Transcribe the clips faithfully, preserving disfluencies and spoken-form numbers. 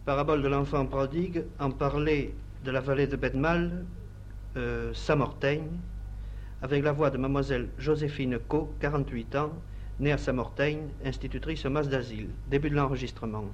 Parabole de l'enfant prodigue, en parler de la vallée de Bedmal, euh, Samortaigne, avec la voix de mademoiselle Joséphine Co, quarante-huit ans, née à Samortaigne, institutrice au mas d'asile. Début de l'enregistrement.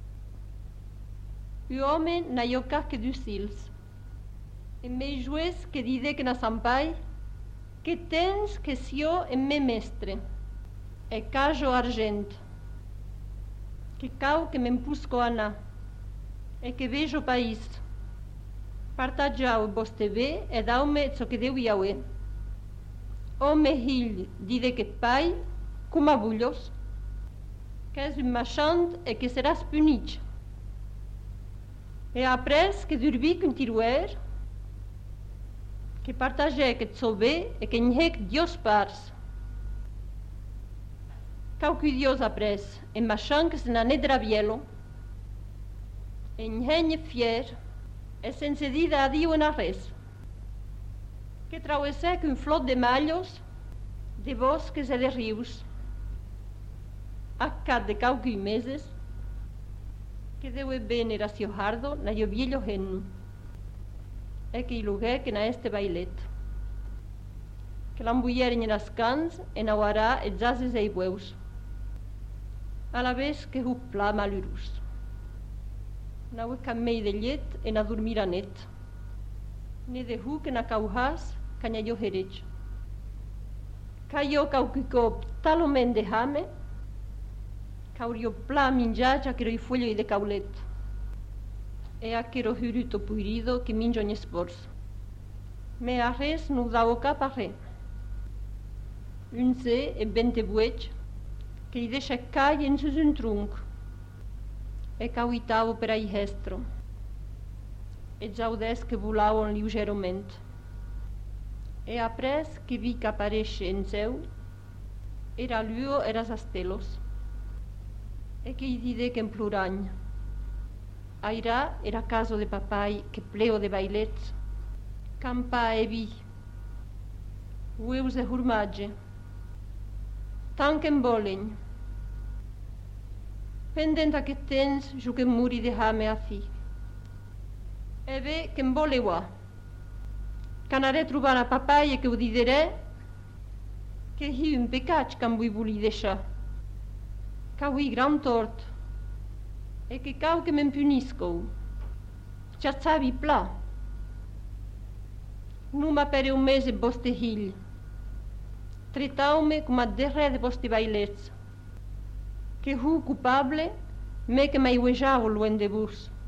O homem na iocaque dos cils, e mei juez que dide que na sampai, que tens que sio e me mestre, e cajo argento, que cau que me empusco aná, e que vejo o país, partajau vos te ve e dau-me so que deu iaue. O me hilh dide que pai, cum abulhos, que és un machant e que serás punit. E apres que durbi qu'un tiruer, que partage que te sobe e que nhec Dios pars. Cau que Dios apres, e machant que se n'ane dravielo, e nhenye fier, e sense dida adio en arres. Que trauesse qu'un flot de malhos, de bosques e de rius, a cat de cauqui meses, que deu e ben era sio hardo na io viello hennu, e che iluguè che na este bailet, che l'ambuiere ne nas cans e na uarà e zases e i bueus, a la vez que hu pla malurus. Na ue cammei de llet e na dormir a net, ne de hu que na cauhas ca na io herec. Ca io cauquico talomen de hame, caurio pla mingiagia che roi foglio de caulet, e a che ro huruto puirido che mingio ne spors. Me a res nu dao cap a re. Un se e bente buec, che i deixa cai in sus un trunc, e cauitavo per ai hestro, e giaudes che volavon liugerament, e apres che vi qu'aparesce en seu, era luo eras astelos, e che i dide che en pluragn. Aira era caso de papai che pleo de bailets, campa e vi, ueus de hurmage, tan che mbolegn, pendenta che tens giù che muri de hame a fi. E ve che mbolewa, canare trubana papai e che udidere, che hi un pecac can vui vuli deixa, ca hui gran tort, e che cau che men punisco, cia sabi pla. Numa pere un mese boste hil, tritaume cum a derre de boste bailets, che hu culpable, me che mai uejavo luen de bus.